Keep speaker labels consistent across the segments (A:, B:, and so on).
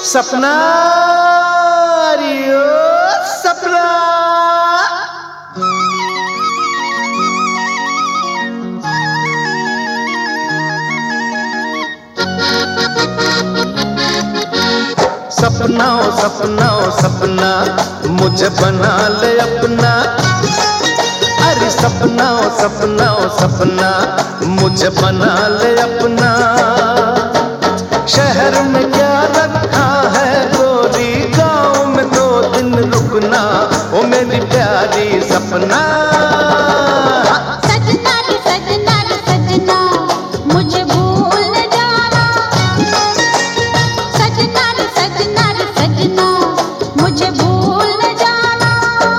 A: सपना रियो सपना। सपना ओ सपना ओ सपना मुझे बना ले अपना। अरे सपना ओ सपना ओ सपना मुझे बना ले अपना। शहर में क्या रखा है गोरी, गाँव में 2 दिन रुकना ओ मेरी प्यारी सपना।
B: सजना रे सजना रे सजना मुझे भूल न जाना। सजना रे सजना रे सजना मुझे भूल न जाना।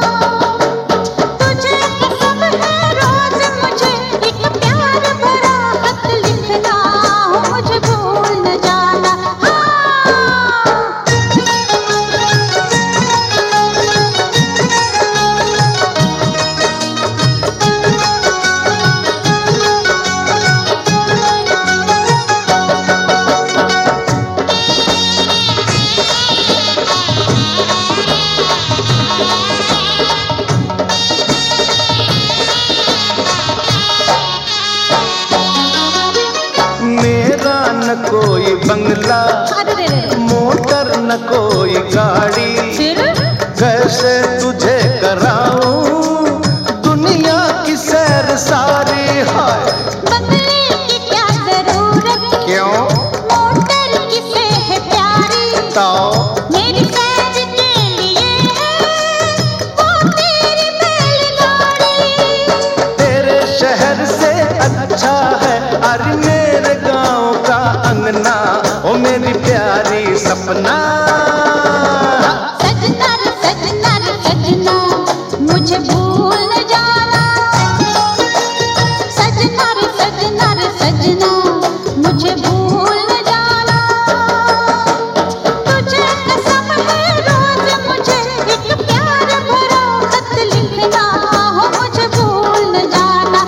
B: तुझे कसम है रोज मुझे एक प्यार भरा खत लिखना, मुझे भूल न जाना।
A: मेरा न कोई बंगला, मोटर न कोई गाड़ी, कैसे तुझे कराऊं दुनिया की सैर सारी। हाय
B: बंगले की क्या जरूरत,
A: क्यों
B: मोटर किसे है प्यारी।
A: तो
B: मेरी सैर के लिए है वो तेरी बैलगाड़ी।
A: तेरे शहर से अच्छा है अरे मेरे गांव का अंगना ओ मेरी प्यारी सपना।
B: सजना रे सजना रे सजना मुझे भूल न जाना। सजना रे सजना रे सजना मुझे भूल न जाना। तुझे कसम है रोज मुझे एक प्यार भरा खत लिखना, हो मुझे भूल न जाना।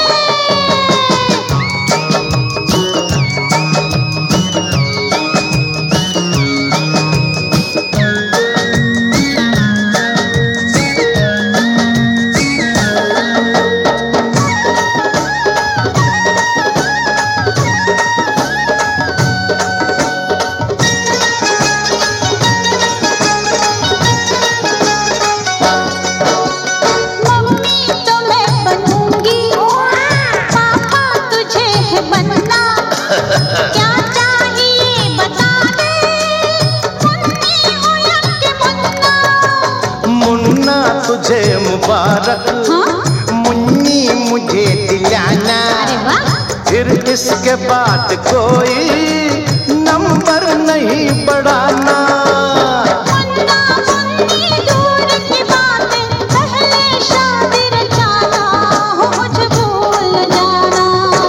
B: मम्मी तो मैं बनूंगी, पापा तुझे है बनना। क्या चाहिए बता दे, मुन्नी हो या कि मुन्ना।
A: मुन्ना तुझे मुबारक,
B: हाँ?
A: मुन्नी मुझे दिलाना।
B: अरे वाह।
A: फिर इसके बाद कोई नंबर नहीं बढ़ाना।
B: मुन्ना मुन्नी दूर की बातें, पहले शादी रचाना, हो मुझे भूल न जाना।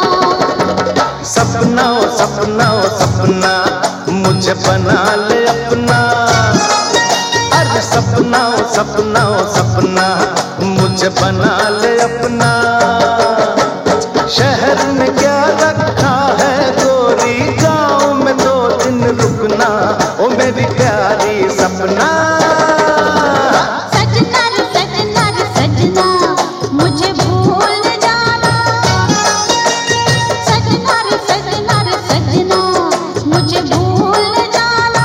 A: सपना ओ सपना ओ सपना मुझे बना ले अपना। अरे सपना ओ सपना ओ सपना मुझे बना ले अपना। शहर में क्या रखा है गोरी, गाँव में 2 दिन रुकना ओ मेरी प्यारी सपना।
B: सजना रे सजना रे सजना मुझे भूल न जाना। सजना रे सजना रे सजना मुझे भूल न जाना।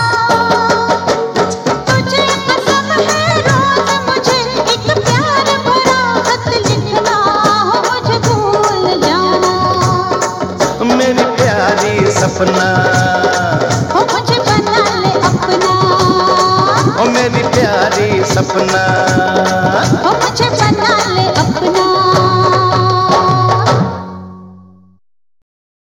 B: तुझे कसम है रोज मुझे एक प्यार भरा खत लिखना, हो मुझे भूल न जाना।
A: मेरी प्यारी सपना
B: हो मुझे बना ले अपना।
A: ओ मेरी प्यारी सपना।
B: हो मुझे बना